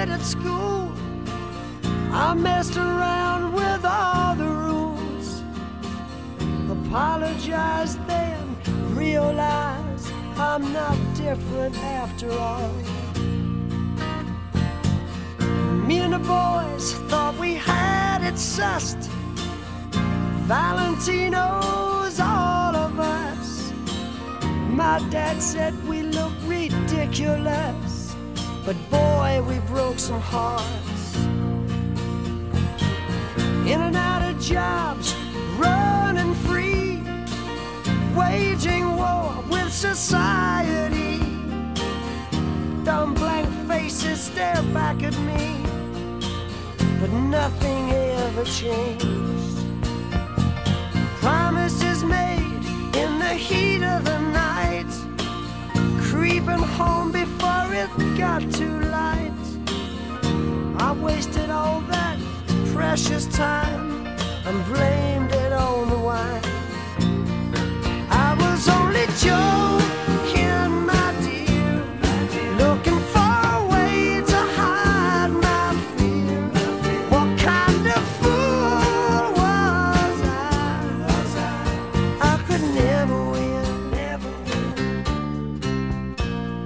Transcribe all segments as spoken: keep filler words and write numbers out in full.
kid at school. I messed around with all the rules. Apologize then, realize I'm not different after all. Me and the boys thought we had it sussed. Valentino's all of us. My dad said we look ridiculous, but boy, we broke some hearts. In and out of jobs, running free, waging war with society. Dumb blank faces stare back at me, but nothing ever changed. Promises made in the heat of the night, creeping home before it got too light. I wasted all that precious time and blamed it on the wine. I was only joking, my dear, looking for a way to hide my fear. What kind of fool was I? I could never win, never win.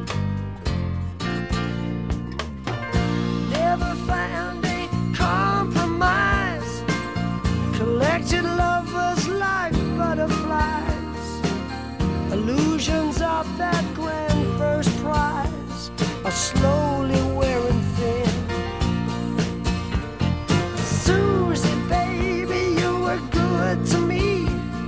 Never found a compromise. Collected lovers like butterflies. Illusions of that grand first prize are slowly wearing thin. Susie, baby, you were good to me,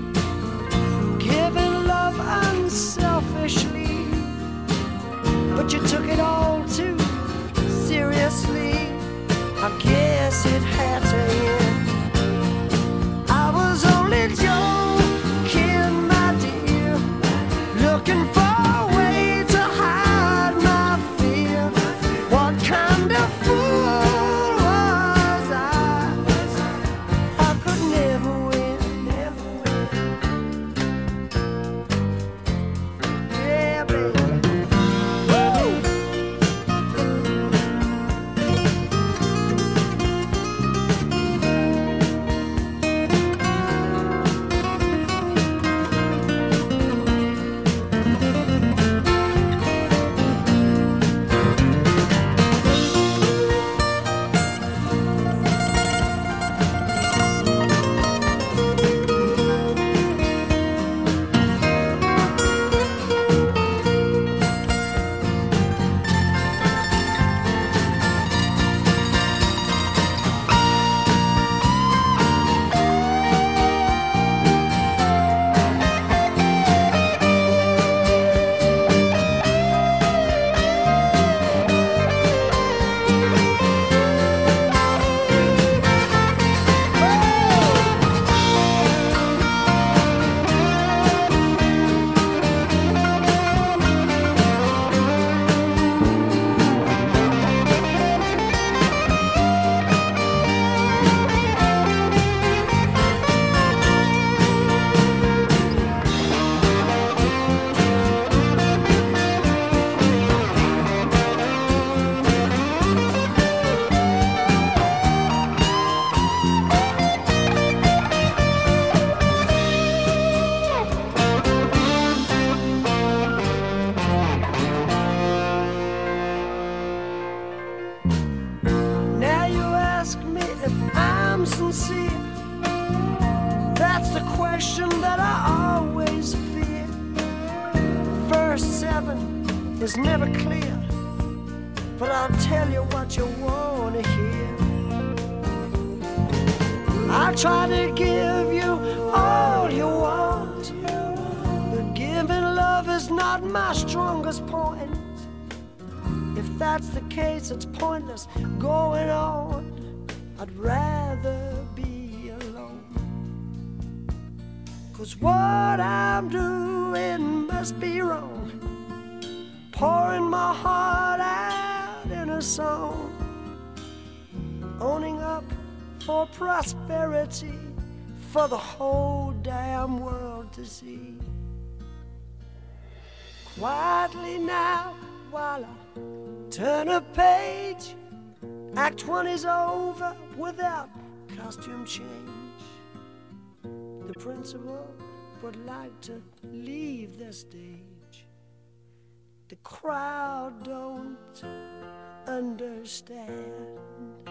giving love unselfishly, but you took it all too seriously. I guess it had to end. I was only joking, my dear, looking for a way to hide my fear. What kind of fool was I? I could never win, never win. Yeah, baby. Woo! Now you ask me if I'm sincere. That's the question that I always fear. Verse seven is never clear, but I'll tell you what you want to hear. I try to give you all you want, but giving love is not my strongest point. If that's the case, it's pointless going on. I'd rather be alone. 'Cause what I'm doing must be wrong, pouring my heart out in a song, owning up for prosperity for the whole damn world to see. Quietly now, while I turn a page, Act one is over without costume change. The principal would like to leave the stage. The crowd don't understand.